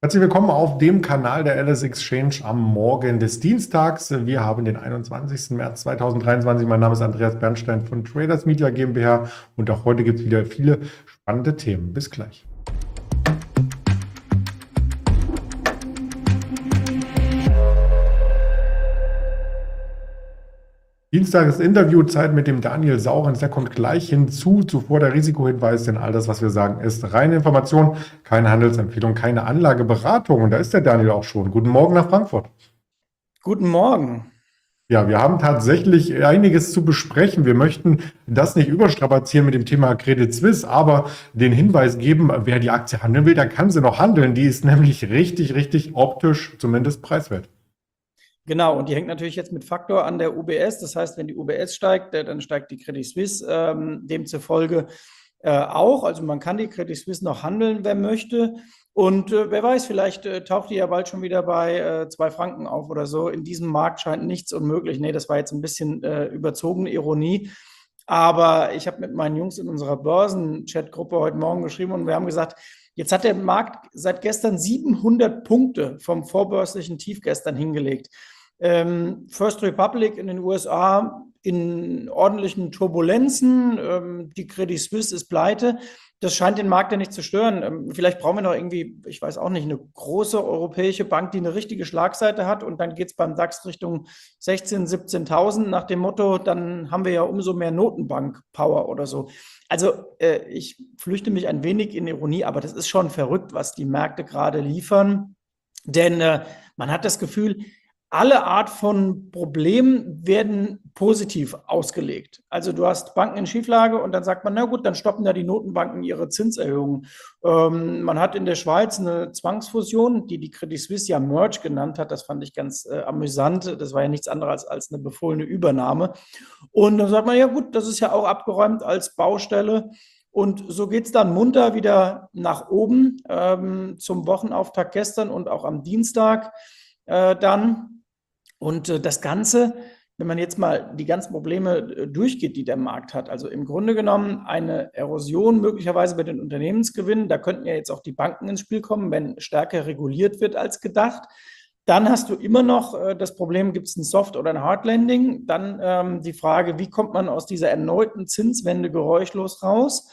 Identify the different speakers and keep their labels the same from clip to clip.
Speaker 1: Herzlich willkommen auf dem Kanal der LS Exchange am Morgen des Dienstags. Wir haben den 21. März 2023. Mein Name ist Andreas Bernstein von Traders Media GmbH und auch heute gibt es wieder viele spannende Themen. Bis gleich. Dienstag ist Interviewzeit mit dem Daniel Saurens, der kommt gleich hinzu. Zuvor der Risikohinweis, denn all das, was wir sagen, ist reine Information, keine Handelsempfehlung, keine Anlageberatung. Und da ist der Daniel auch schon. Guten Morgen nach Frankfurt.
Speaker 2: Guten Morgen.
Speaker 1: Ja, wir haben tatsächlich einiges zu besprechen. Wir möchten das nicht überstrapazieren mit dem Thema Credit Suisse, aber den Hinweis geben, wer die Aktie handeln will, der kann sie noch handeln. Die ist nämlich richtig, richtig optisch, zumindest preiswert.
Speaker 2: Genau, und die hängt natürlich jetzt mit Faktor an der UBS. Das heißt, wenn die UBS steigt, dann steigt die Credit Suisse demzufolge auch. Also man kann die Credit Suisse noch handeln, wer möchte. Und wer weiß, vielleicht taucht die ja bald schon wieder bei 2 Franken auf oder so. In diesem Markt scheint nichts unmöglich. Nee, das war jetzt ein bisschen überzogene Ironie. Aber ich habe mit meinen Jungs in unserer Börsen-Chat-Gruppe heute Morgen geschrieben und wir haben gesagt, jetzt hat der Markt seit gestern 700 Punkte vom vorbörslichen Tief gestern hingelegt. First Republic in den USA in ordentlichen Turbulenzen, die Credit Suisse ist pleite. Das scheint den Markt ja nicht zu stören. Vielleicht brauchen wir noch irgendwie, ich weiß auch nicht, eine große europäische Bank, die eine richtige Schlagseite hat und dann geht es beim DAX Richtung 16.000, 17.000 nach dem Motto, dann haben wir ja umso mehr Notenbank-Power oder so. Also ich flüchte mich ein wenig in Ironie, aber das ist schon verrückt, was die Märkte gerade liefern. Denn man hat das Gefühl, alle Art von Problemen werden positiv ausgelegt. Also du hast Banken in Schieflage und dann sagt man, na gut, dann stoppen ja die Notenbanken ihre Zinserhöhungen. Man hat in der Schweiz eine Zwangsfusion, die Credit Suisse ja Merge genannt hat. Das fand ich ganz amüsant. Das war ja nichts anderes als eine befohlene Übernahme. Und dann sagt man, ja gut, das ist ja auch abgeräumt als Baustelle. Und so geht es dann munter wieder nach oben zum Wochenauftakt gestern und auch am Dienstag dann. Und das Ganze, wenn man jetzt mal die ganzen Probleme durchgeht, die der Markt hat, also im Grunde genommen eine Erosion möglicherweise bei den Unternehmensgewinnen, da könnten ja jetzt auch die Banken ins Spiel kommen, wenn stärker reguliert wird als gedacht. Dann hast du immer noch das Problem, gibt es ein Soft- oder ein Hard Landing? Dann die Frage, wie kommt man aus dieser erneuten Zinswende geräuschlos raus?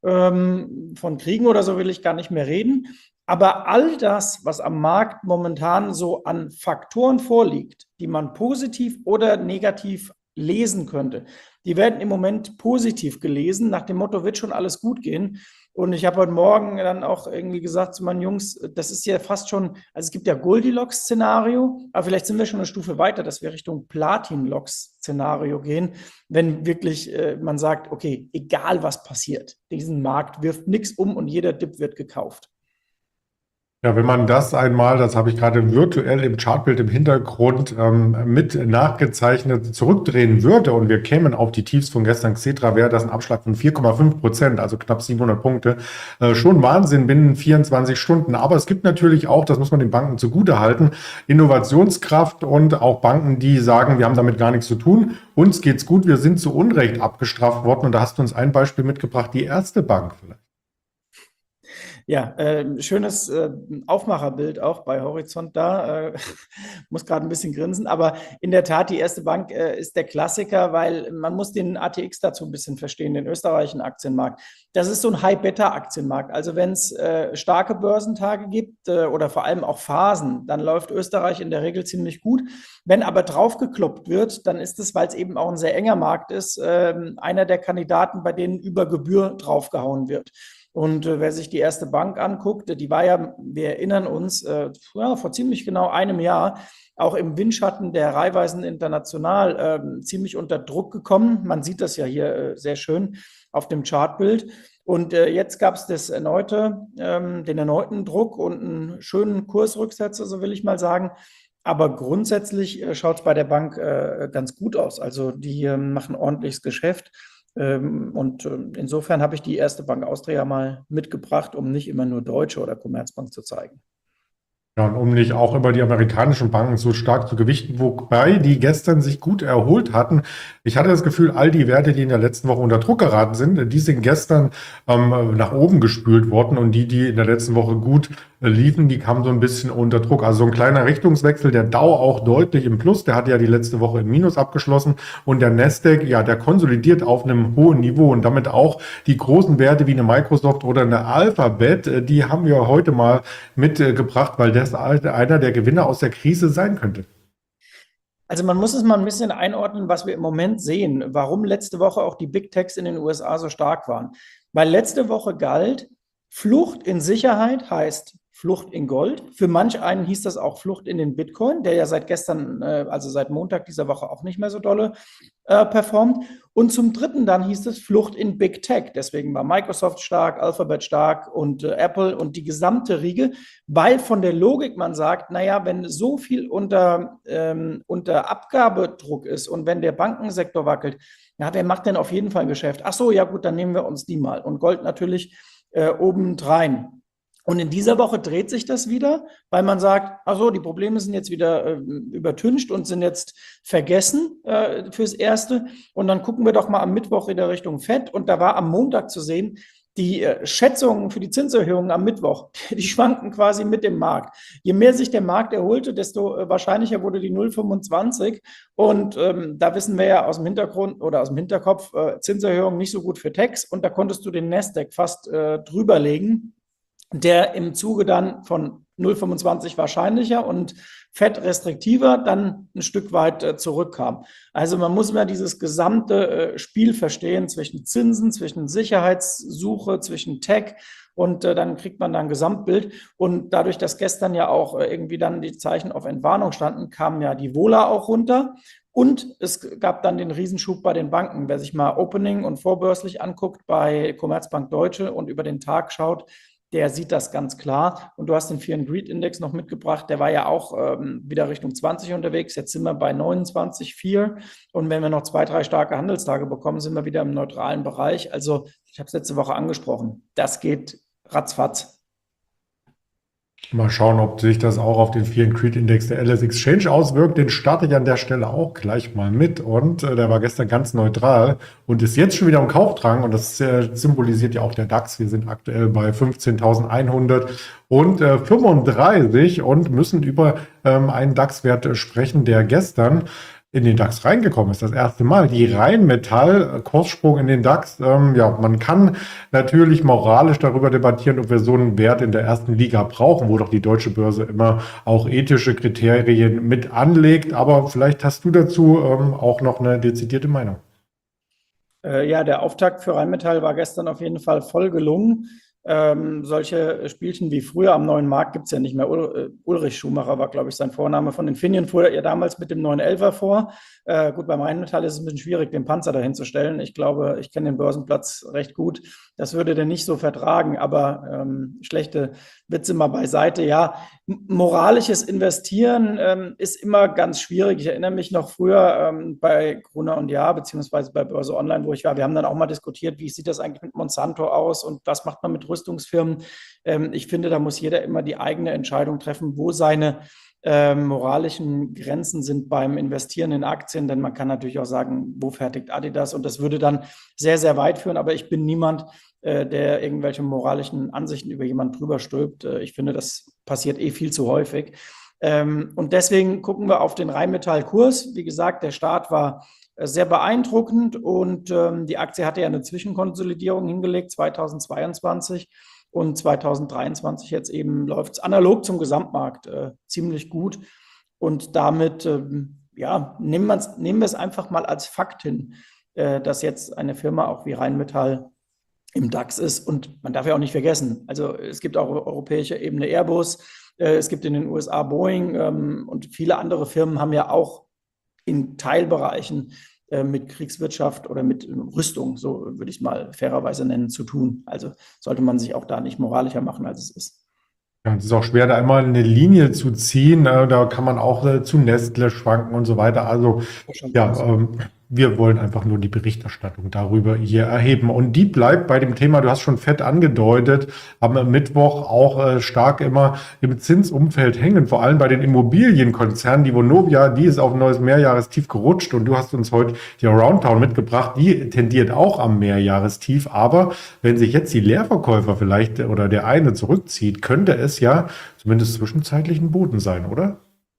Speaker 2: Von Kriegen oder so will ich gar nicht mehr reden. Aber all das, was am Markt momentan so an Faktoren vorliegt, die man positiv oder negativ lesen könnte, die werden im Moment positiv gelesen, nach dem Motto, wird schon alles gut gehen. Und ich habe heute Morgen dann auch irgendwie gesagt zu meinen Jungs, das ist ja fast schon, also es gibt ja Goldilocks-Szenario, aber vielleicht sind wir schon eine Stufe weiter, dass wir Richtung Platin-Locks-Szenario gehen, wenn wirklich man sagt, okay, egal was passiert, diesen Markt wirft nichts um und jeder Dip wird gekauft.
Speaker 1: Ja, wenn man das einmal, das habe ich gerade virtuell im Chartbild im Hintergrund mit nachgezeichnet, zurückdrehen würde und wir kämen auf die Tiefs von gestern, Xetra, wäre das ein Abschlag von 4,5%, also knapp 700 Punkte. Schon Wahnsinn binnen 24 Stunden. Aber es gibt natürlich auch, das muss man den Banken zugutehalten, Innovationskraft und auch Banken, die sagen, wir haben damit gar nichts zu tun. Uns geht's gut, wir sind zu Unrecht abgestraft worden. Und da hast du uns ein Beispiel mitgebracht, die Erste Bank vielleicht.
Speaker 2: Ja, schönes Aufmacherbild auch bei Horizont da. Muss gerade ein bisschen grinsen, aber in der Tat, die Erste Bank ist der Klassiker, weil man muss den ATX dazu ein bisschen verstehen, den österreichischen Aktienmarkt. Das ist so ein High-Beta-Aktienmarkt. Also wenn es starke Börsentage gibt oder vor allem auch Phasen, dann läuft Österreich in der Regel ziemlich gut. Wenn aber draufgekloppt wird, dann ist es, weil es eben auch ein sehr enger Markt ist, einer der Kandidaten, bei denen über Gebühr draufgehauen wird. Und wer sich die Erste Bank anguckt, die war ja, wir erinnern uns, ja, vor ziemlich genau einem Jahr auch im Windschatten der Raiffeisen International ziemlich unter Druck gekommen. Man sieht das ja hier sehr schön auf dem Chartbild. Und jetzt gab es den erneuten Druck und einen schönen Kursrücksetzer, so will ich mal sagen. Aber grundsätzlich schaut es bei der Bank ganz gut aus. Also die machen ordentliches Geschäft. Und insofern habe ich die Erste Bank Austria mal mitgebracht, um nicht immer nur Deutsche oder Commerzbank zu zeigen.
Speaker 1: Ja, und um nicht auch immer die amerikanischen Banken so stark zu gewichten, wobei die gestern sich gut erholt hatten. Ich hatte das Gefühl, all die Werte, die in der letzten Woche unter Druck geraten sind, die sind gestern nach oben gespült worden und die in der letzten Woche gut liefen, die kamen so ein bisschen unter Druck. Also so ein kleiner Richtungswechsel, der Dow auch deutlich im Plus, der hat ja die letzte Woche im Minus abgeschlossen und der Nasdaq, ja, der konsolidiert auf einem hohen Niveau und damit auch die großen Werte wie eine Microsoft oder eine Alphabet, die haben wir heute mal mitgebracht, weil das einer der Gewinner aus der Krise sein könnte.
Speaker 2: Also man muss es mal ein bisschen einordnen, was wir im Moment sehen, warum letzte Woche auch die Big Techs in den USA so stark waren. Weil letzte Woche galt, Flucht in Sicherheit heißt Flucht in Gold. Für manch einen hieß das auch Flucht in den Bitcoin, der ja seit gestern, also seit Montag dieser Woche auch nicht mehr so dolle performt. Und zum Dritten dann hieß es Flucht in Big Tech. Deswegen war Microsoft stark, Alphabet stark und Apple und die gesamte Riege, weil von der Logik man sagt, naja, wenn so viel unter Abgabedruck ist und wenn der Bankensektor wackelt, ja, wer macht denn auf jeden Fall ein Geschäft? Ach so, ja gut, dann nehmen wir uns die mal. Und Gold natürlich obendrein. Und in dieser Woche dreht sich das wieder, weil man sagt, ach so, die Probleme sind jetzt wieder übertüncht und sind jetzt vergessen fürs Erste. Und dann gucken wir doch mal am Mittwoch in der Richtung Fed. Und da war am Montag zu sehen, die Schätzungen für die Zinserhöhungen am Mittwoch, die schwanken quasi mit dem Markt. Je mehr sich der Markt erholte, desto wahrscheinlicher wurde die 0,25. Und da wissen wir ja aus dem Hintergrund oder aus dem Hinterkopf, Zinserhöhungen nicht so gut für Techs. Und da konntest du den Nasdaq fast drüber legen, der im Zuge dann von 0,25 wahrscheinlicher und Fed restriktiver dann ein Stück weit zurückkam. Also man muss immer dieses gesamte Spiel verstehen zwischen Zinsen, zwischen Sicherheitssuche, zwischen Tech und dann kriegt man da ein Gesamtbild. Und dadurch, dass gestern ja auch irgendwie dann die Zeichen auf Entwarnung standen, kamen ja die Vola auch runter. Und es gab dann den Riesenschub bei den Banken. Wer sich mal Opening und vorbörslich anguckt bei Commerzbank Deutsche und über den Tag schaut, der sieht das ganz klar. Und du hast den Fear and Greed Index noch mitgebracht. Der war ja auch wieder Richtung 20 unterwegs. Jetzt sind wir bei 29,4. Und wenn wir noch 2, 3 starke Handelstage bekommen, sind wir wieder im neutralen Bereich. Also ich habe es letzte Woche angesprochen. Das geht ratzfatz.
Speaker 1: Mal schauen, ob sich das auch auf den Fear and Greed Index der LS Exchange auswirkt. Den starte ich an der Stelle auch gleich mal mit. Und der war gestern ganz neutral und ist jetzt schon wieder im Kaufdrang. Und das symbolisiert ja auch der DAX. Wir sind aktuell bei 15.135 und müssen über einen DAX-Wert sprechen, der gestern in den DAX reingekommen ist. Das erste Mal. Die Rheinmetall, Kurssprung in den DAX. Ja, man kann natürlich moralisch darüber debattieren, ob wir so einen Wert in der ersten Liga brauchen, wo doch die deutsche Börse immer auch ethische Kriterien mit anlegt. Aber vielleicht hast du dazu auch noch eine dezidierte Meinung.
Speaker 2: Ja, der Auftakt für Rheinmetall war gestern auf jeden Fall voll gelungen. Solche Spielchen wie früher am Neuen Markt gibt es ja nicht mehr. Ulrich Schumacher war, glaube ich, sein Vorname. Von Infineon fuhr er damals mit dem 911er vor. Gut, beim Rheinmetall ist es ein bisschen schwierig, den Panzer dahin zu stellen. Ich glaube, ich kenne den Börsenplatz recht gut. Das würde der nicht so vertragen, aber schlechte Witze mal beiseite. Ja, moralisches Investieren ist immer ganz schwierig. Ich erinnere mich noch früher bei Gruner und Jahr, beziehungsweise bei Börse Online, wo ich war. Wir haben dann auch mal diskutiert, wie sieht das eigentlich mit Monsanto aus und was macht man mit Rüstungsfirmen? Ich finde, da muss jeder immer die eigene Entscheidung treffen, wo seine moralischen Grenzen sind beim Investieren in Aktien, denn man kann natürlich auch sagen, wo fertigt Adidas? Und das würde dann sehr, sehr weit führen. Aber ich bin niemand, der irgendwelche moralischen Ansichten über jemanden drüber stülpt. Ich finde, das passiert viel zu häufig. Und deswegen gucken wir auf den Rheinmetall-Kurs. Wie gesagt, der Start war sehr beeindruckend und die Aktie hatte ja eine Zwischenkonsolidierung hingelegt 2022 und 2023 jetzt eben läuft es analog zum Gesamtmarkt ziemlich gut und damit ja, nehmen wir es einfach mal als Fakt hin, dass jetzt eine Firma auch wie Rheinmetall im DAX ist und man darf ja auch nicht vergessen, also es gibt auch auf europäischer Ebene Airbus, es gibt in den USA Boeing und viele andere Firmen haben ja auch in Teilbereichen mit Kriegswirtschaft oder mit Rüstung, so würde ich es mal fairerweise nennen, zu tun. Also sollte man sich auch da nicht moralischer machen, als es ist.
Speaker 1: Ja, es ist auch schwer, da immer eine Linie zu ziehen. Da kann man auch zu Nestle schwanken und so weiter. Also ja, Wir wollen einfach nur die Berichterstattung darüber hier erheben. Und die bleibt bei dem Thema, du hast schon fett angedeutet, am Mittwoch auch stark immer im Zinsumfeld hängen, vor allem bei den Immobilienkonzernen. Die Vonovia, die ist auf ein neues Mehrjahrestief gerutscht und du hast uns heute die Aroundtown mitgebracht, die tendiert auch am Mehrjahrestief. Aber wenn sich jetzt die Leerverkäufer vielleicht oder der eine zurückzieht, könnte es ja zumindest zwischenzeitlich ein Boden sein, oder?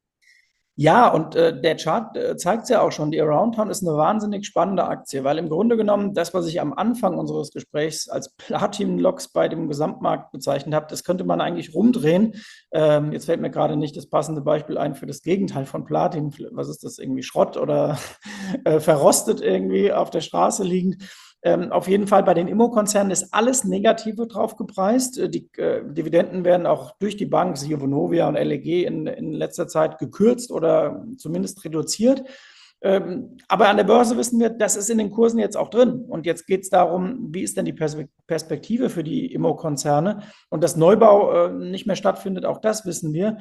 Speaker 2: Ja, und der Chart zeigt es ja auch schon. Die Aroundtown ist eine wahnsinnig spannende Aktie, weil im Grunde genommen das, was ich am Anfang unseres Gesprächs als Platin-Loks bei dem Gesamtmarkt bezeichnet habe, das könnte man eigentlich rumdrehen. Jetzt fällt mir gerade nicht das passende Beispiel ein für das Gegenteil von Platin. Was ist das, irgendwie Schrott oder verrostet irgendwie auf der Straße liegend? Auf jeden Fall bei den Immokonzernen ist alles Negative drauf gepreist. Die Dividenden werden auch durch die Bank, siehe Vonovia und LEG, in letzter Zeit gekürzt oder zumindest reduziert. Aber an der Börse wissen wir, das ist in den Kursen jetzt auch drin. Und jetzt geht es darum, wie ist denn die Perspektive für die Immokonzerne? Und dass Neubau nicht mehr stattfindet, auch das wissen wir.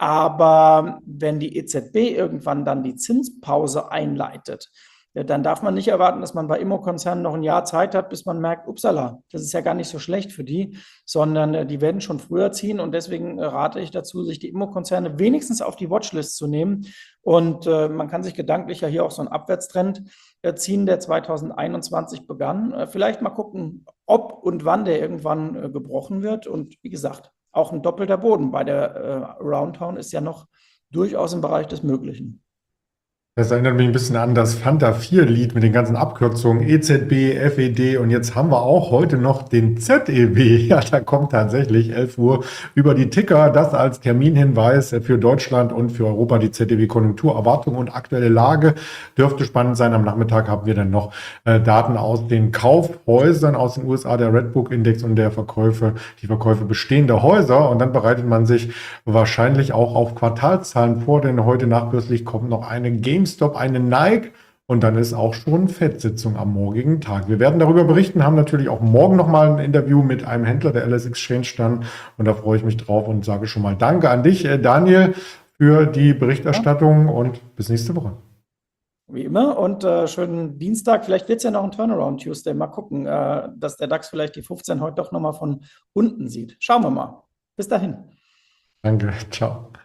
Speaker 2: Aber wenn die EZB irgendwann dann die Zinspause einleitet, ja, dann darf man nicht erwarten, dass man bei Immokonzernen noch ein Jahr Zeit hat, bis man merkt, upsala, das ist ja gar nicht so schlecht für die, sondern die werden schon früher ziehen. Und deswegen rate ich dazu, sich die Immokonzerne wenigstens auf die Watchlist zu nehmen. Und man kann sich gedanklich ja hier auch so einen Abwärtstrend ziehen, der 2021 begann. Vielleicht mal gucken, ob und wann der irgendwann gebrochen wird. Und wie gesagt, auch ein doppelter Boden bei der Aroundtown ist ja noch durchaus im Bereich des Möglichen.
Speaker 1: Das erinnert mich ein bisschen an das Fanta 4-Lied mit den ganzen Abkürzungen EZB, FED und jetzt haben wir auch heute noch den ZEW. Ja, da kommt tatsächlich 11 Uhr über die Ticker. Das als Terminhinweis für Deutschland und für Europa, die ZEW-Konjunkturerwartung und aktuelle Lage. Dürfte spannend sein. Am Nachmittag haben wir dann noch Daten aus den Kaufhäusern aus den USA, der Redbook-Index und die Verkäufe bestehender Häuser. Und dann bereitet man sich wahrscheinlich auch auf Quartalszahlen vor, denn heute nachbörslich kommt noch eine GameStop, eine Nike und dann ist auch schon Fed-Sitzung am morgigen Tag. Wir werden darüber berichten, haben natürlich auch morgen nochmal ein Interview mit einem Händler der LS Exchange dann und da freue ich mich drauf und sage schon mal Danke an dich, Daniel, für die Berichterstattung und bis nächste Woche.
Speaker 2: Wie immer und schönen Dienstag. Vielleicht wird es ja noch ein Turnaround Tuesday. Mal gucken, dass der DAX vielleicht die 15 heute doch nochmal von unten sieht. Schauen wir mal. Bis dahin.
Speaker 1: Danke, ciao.